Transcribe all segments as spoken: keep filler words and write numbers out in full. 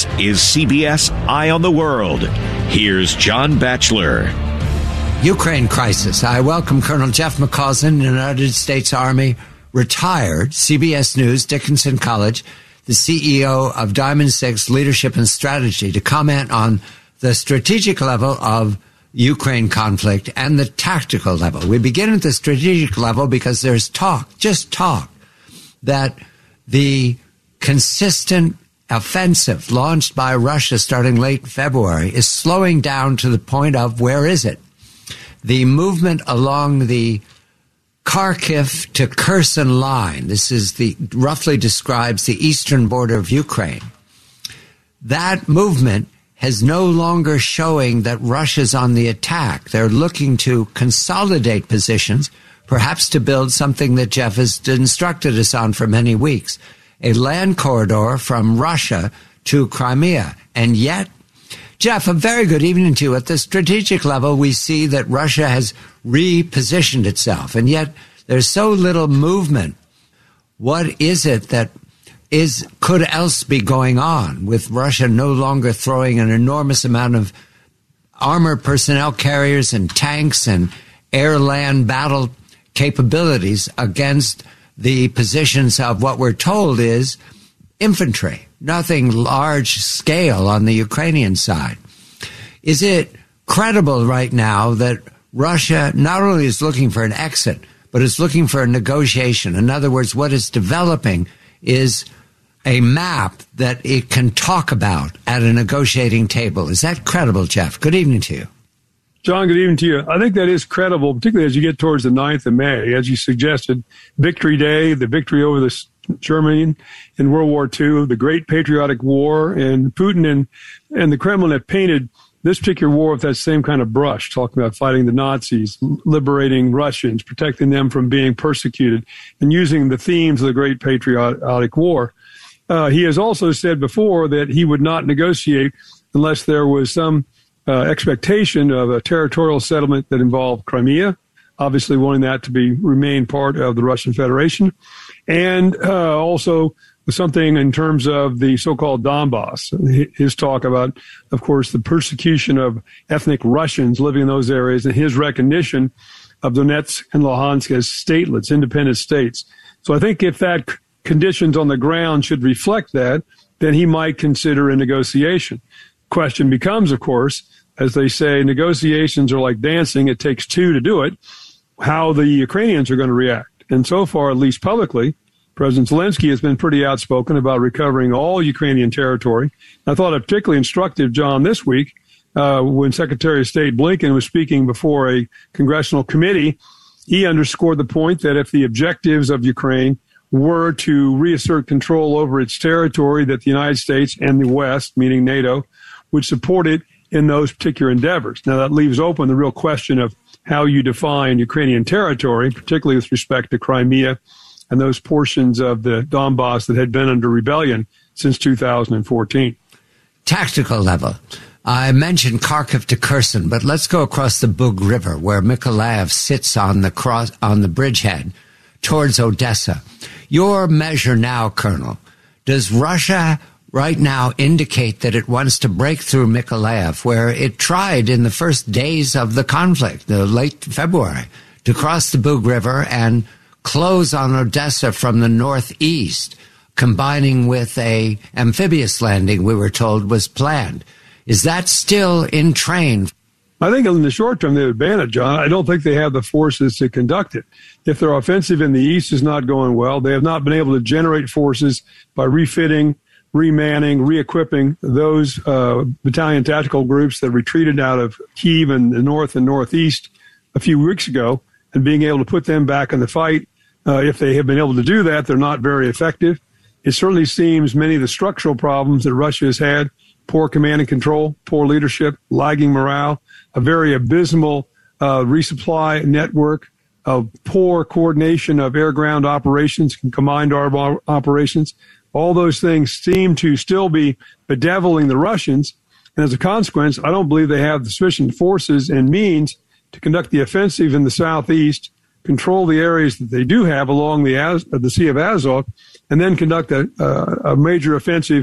This is C B S Eye on the World. Here's John Batchelor. Ukraine crisis. I welcome Colonel Jeff McCausland, United States Army, retired, C B S News, Dickinson College, the C E O of Diamond Six Leadership and Strategy, to comment on the strategic level of Ukraine conflict and the tactical level. We begin at the strategic level because there's talk, just talk, that the consistent offensive launched by Russia starting late February is slowing down to the point of, where is it? The movement along the Kharkiv to Kherson line, this is the, roughly describes the eastern border of Ukraine. That movement has no longer showing that Russia's on the attack. They're looking to consolidate positions, perhaps to build something that Jeff has instructed us on for many weeks, a land corridor from Russia to Crimea. And yet, Jeff, a very good evening to you. At the strategic level, we see that Russia has repositioned itself, and yet there's so little movement. What is it that is could else be going on with Russia no longer throwing an enormous amount of armored personnel carriers and tanks and air-land battle capabilities against the positions of what we're told is infantry, nothing large scale on the Ukrainian side? Is it credible right now that Russia not only is looking for an exit, but is looking for a negotiation? In other words, what is developing is a map that it can talk about at a negotiating table. Is that credible, Jeff? Good evening to you. John, good evening to you. I think that is credible, particularly as you get towards the ninth of May. As you suggested, Victory Day, the victory over the Germany in World War Two, the Great Patriotic War, and Putin and, and the Kremlin have painted this particular war with that same kind of brush, talking about fighting the Nazis, liberating Russians, protecting them from being persecuted, and using the themes of the Great Patriotic War. Uh, he has also said before that he would not negotiate unless there was some uh, expectation of a territorial settlement that involved Crimea, obviously wanting that to be remain part of the Russian Federation, and uh, also something in terms of the so-called Donbass. His talk about, of course, the persecution of ethnic Russians living in those areas and his recognition of Donetsk and Luhansk as statelets, independent states. So I think if that conditions on the ground should reflect that, then he might consider a negotiation. Question becomes, of course, as they say, negotiations are like dancing. It takes two to do it, how the Ukrainians are going to react. And so far, at least publicly, President Zelensky has been pretty outspoken about recovering all Ukrainian territory. I thought it particularly instructive, John, this week, uh, when Secretary of State Blinken was speaking before a congressional committee, he underscored the point that if the objectives of Ukraine were to reassert control over its territory, that the United States and the West, meaning NATO, would support it in those particular endeavors. Now, that leaves open the real question of how you define Ukrainian territory, particularly with respect to Crimea and those portions of the Donbass that had been under rebellion since two thousand fourteen. Tactical level. I mentioned Kharkiv to Kherson, but let's go across the Bug River, where Mykolaiv sits on the cross on the bridgehead towards Odessa. Your measure now, Colonel, does Russia right now indicate that it wants to break through Mykolaiv, where it tried in the first days of the conflict, the late February, to cross the Bug River and close on Odessa from the northeast, combining with a amphibious landing we were told was planned? Is that still in train? I think in the short term they would ban it, John. I don't think they have the forces to conduct it. If their offensive in the east is not going well, they have not been able to generate forces by refitting, remanning, re-equipping those uh, battalion tactical groups that retreated out of Kyiv and the north and northeast a few weeks ago, and being able to put them back in the fight. Uh, if they have been able to do that, they're not very effective. It certainly seems many of the structural problems that Russia has had, poor command and control, poor leadership, lagging morale, a very abysmal uh, resupply network, of poor coordination of air-ground operations and combined armed operations. All those things seem to still be bedeviling the Russians. And as a consequence, I don't believe they have the sufficient forces and means to conduct the offensive in the southeast, control the areas that they do have along the, Az- the Sea of Azov, and then conduct a, uh, a major offensive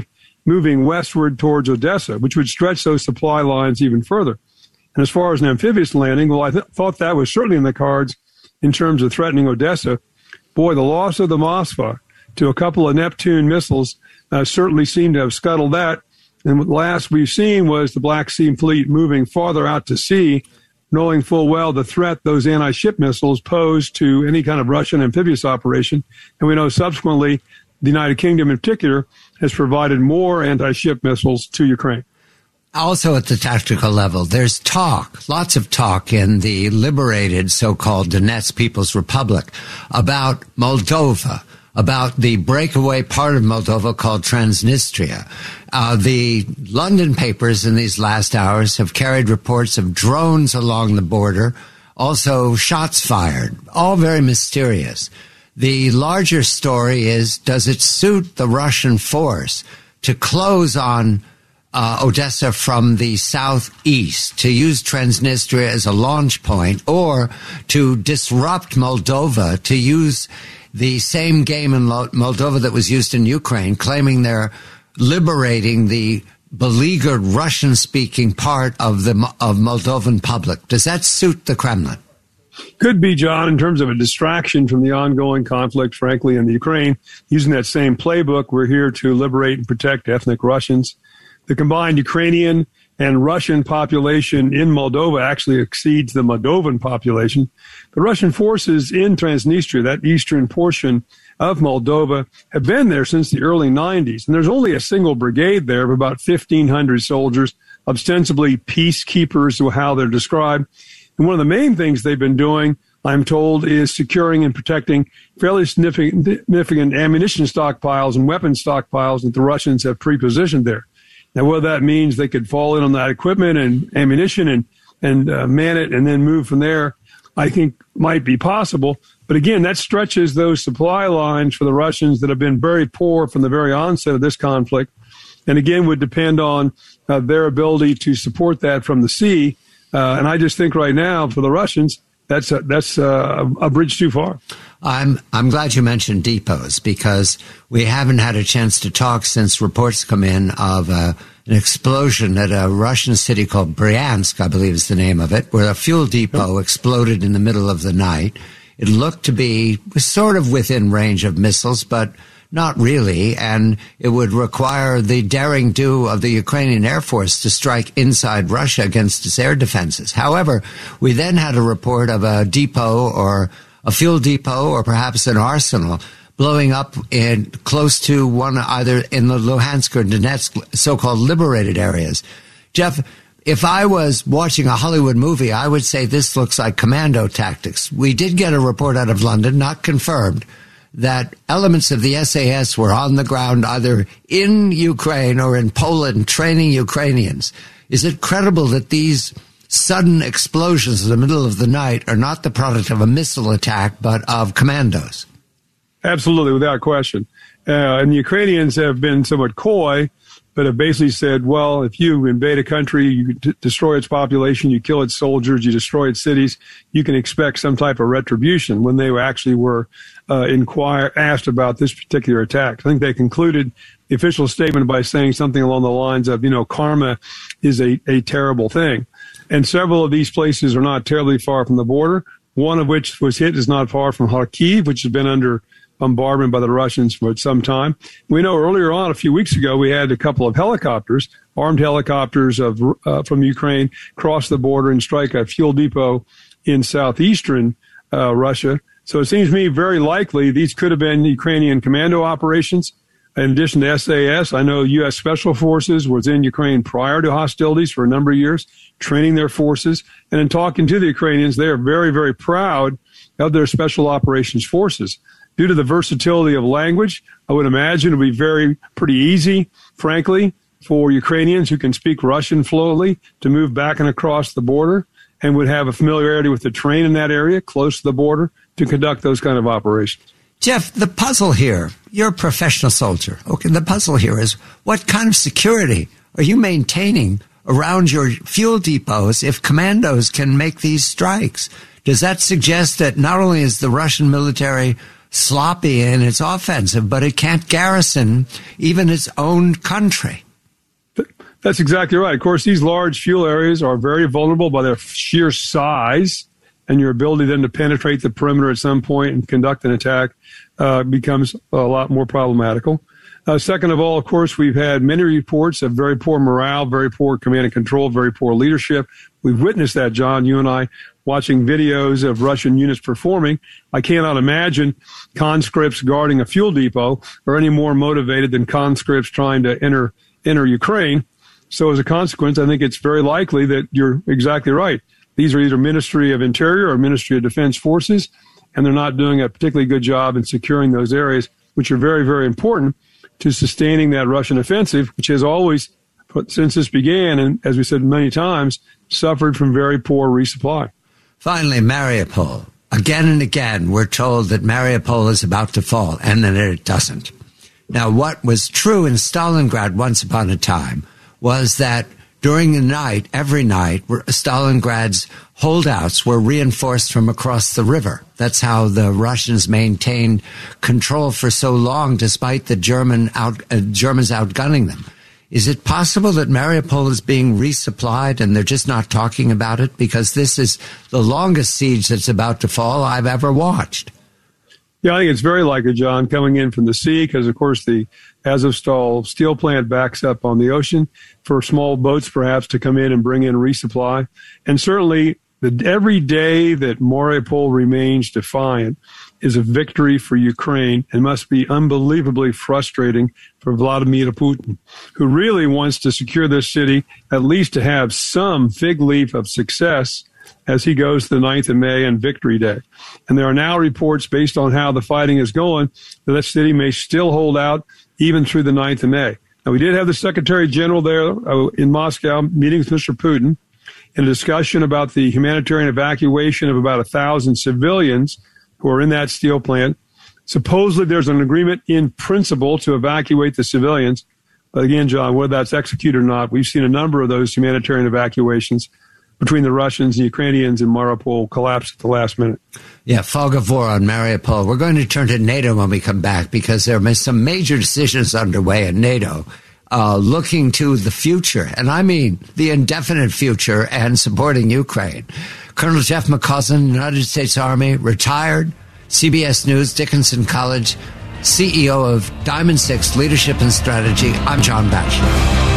moving westward towards Odessa, which would stretch those supply lines even further. And as far as an amphibious landing, well, I th- thought that was certainly in the cards in terms of threatening Odessa. Boy, the loss of the Moskva to a couple of Neptune missiles uh, certainly seemed to have scuttled that. And what last we've seen was the Black Sea Fleet moving farther out to sea, knowing full well the threat those anti-ship missiles pose to any kind of Russian amphibious operation. And we know subsequently the United Kingdom in particular has provided more anti-ship missiles to Ukraine. Also at the tactical level, there's talk, lots of talk in the liberated so-called Donetsk People's Republic about Moldova, about the breakaway part of Moldova called Transnistria. Uh, the London papers in these last hours have carried reports of drones along the border, also shots fired, all very mysterious. The larger story is, does it suit the Russian force to close on uh, Odessa from the southeast, to use Transnistria as a launch point, or to disrupt Moldova, to use the same game in Moldova that was used in Ukraine, claiming they're liberating the beleaguered Russian-speaking part of the of Moldovan public? Does that suit the Kremlin? Could be, John, in terms of a distraction from the ongoing conflict, frankly, in the Ukraine. Using that same playbook, we're here to liberate and protect ethnic Russians. The combined Ukrainian and Russian population in Moldova actually exceeds the Moldovan population. The Russian forces in Transnistria, that eastern portion of Moldova, have been there since the early nineties. And there's only a single brigade there of about fifteen hundred soldiers, ostensibly peacekeepers, how they're described. And one of the main things they've been doing, I'm told, is securing and protecting fairly significant, significant ammunition stockpiles and weapon stockpiles that the Russians have pre-positioned there. Now, whether that means they could fall in on that equipment and ammunition and, and uh, man it and then move from there, I think might be possible. But again, that stretches those supply lines for the Russians that have been very poor from the very onset of this conflict. And again, would depend on uh, their ability to support that from the sea. Uh, and I just think right now for the Russians, that's a, that's a, a bridge too far. I'm I'm glad you mentioned depots, because we haven't had a chance to talk since reports come in of uh, an explosion at a Russian city called Bryansk, I believe is the name of it, where a fuel depot yep. exploded in the middle of the night. It looked to be sort of within range of missiles, but not really, and it would require the daring do of the Ukrainian Air Force to strike inside Russia against its air defenses. However, we then had a report of a depot or a fuel depot or perhaps an arsenal blowing up in close to one, either in the Luhansk or Donetsk so-called liberated areas. Jeff, if I was watching a Hollywood movie, I would say this looks like commando tactics. We did get a report out of London, not confirmed, that elements of the S A S were on the ground either in Ukraine or in Poland training Ukrainians. Is it credible that these sudden explosions in the middle of the night are not the product of a missile attack, but of commandos? Absolutely, without question. Uh, and the Ukrainians have been somewhat coy, but have basically said, well, if you invade a country, you d- destroy its population, you kill its soldiers, you destroy its cities, you can expect some type of retribution, when they actually were uh, inquire, asked about this particular attack. I think they concluded the official statement by saying something along the lines of, you know, karma is a, a terrible thing. And several of these places are not terribly far from the border. One of which was hit is not far from Kharkiv, which has been under bombardment by the Russians for some time. We know earlier on, a few weeks ago, we had a couple of helicopters, armed helicopters of uh, from Ukraine, cross the border and strike a fuel depot in southeastern uh, Russia. So it seems to me very likely these could have been Ukrainian commando operations. In addition to S A S, I know U S Special Forces was in Ukraine prior to hostilities for a number of years, training their forces. And in talking to the Ukrainians, they are very, very proud of their special operations forces. Due to the versatility of language, I would imagine it would be very, pretty easy, frankly, for Ukrainians who can speak Russian fluently to move back and across the border and would have a familiarity with the terrain in that area close to the border to conduct those kind of operations. Jeff, the puzzle here, you're a professional soldier. Okay, the puzzle here is, what kind of security are you maintaining around your fuel depots if commandos can make these strikes? Does that suggest that not only is the Russian military sloppy in its offensive, but it can't garrison even its own country. That's exactly right. Of course, these large fuel areas are very vulnerable by their sheer size, and your ability then to penetrate the perimeter at some point and conduct an attack uh, becomes a lot more problematical. Uh, second of all, of course, we've had many reports of very poor morale, very poor command and control, very poor leadership. We've witnessed that, John, you and I, watching videos of Russian units performing. I cannot imagine conscripts guarding a fuel depot are any more motivated than conscripts trying to enter enter Ukraine. So as a consequence, I think it's very likely that you're exactly right. These are either Ministry of Interior or Ministry of Defense forces, and they're not doing a particularly good job in securing those areas, which are very, very important to sustaining that Russian offensive, which has always, since this began, and as we said many times, suffered from very poor resupply. Finally, Mariupol. Again and again, we're told that Mariupol is about to fall, and then it doesn't. Now, what was true in Stalingrad once upon a time was that during the night, every night, Stalingrad's holdouts were reinforced from across the river. That's how the Russians maintained control for so long, despite the German out, uh, Germans outgunning them. Is it possible that Mariupol is being resupplied and they're just not talking about it? Because this is the longest siege that's about to fall I've ever watched. Yeah, I think it's very likely, John, coming in from the sea, because, of course, the Azovstal steel plant backs up on the ocean for small boats, perhaps, to come in and bring in resupply. And certainly, the, every day that Mariupol remains defiant is a victory for Ukraine and must be unbelievably frustrating for Vladimir Putin, who really wants to secure this city, at least to have some fig leaf of success as he goes to the ninth of May and Victory Day. And there are now reports based on how the fighting is going that that city may still hold out even through the ninth of May. Now, we did have the Secretary General there uh, in Moscow meeting with Mister Putin in a discussion about the humanitarian evacuation of about a thousand civilians who are in that steel plant. Supposedly there's an agreement in principle to evacuate the civilians. But again, John, whether that's executed or not, we've seen a number of those humanitarian evacuations between the Russians and Ukrainians in Mariupol collapse at the last minute. Yeah, fog of war on Mariupol. We're going to turn to NATO when we come back, because there are some major decisions underway in NATO uh, looking to the future, and I mean the indefinite future, and supporting Ukraine. Colonel Jeff McCausland, United States Army, retired, C B S News, Dickinson College, C E O of Diamond Six Leadership and Strategy. I'm John Batchelor.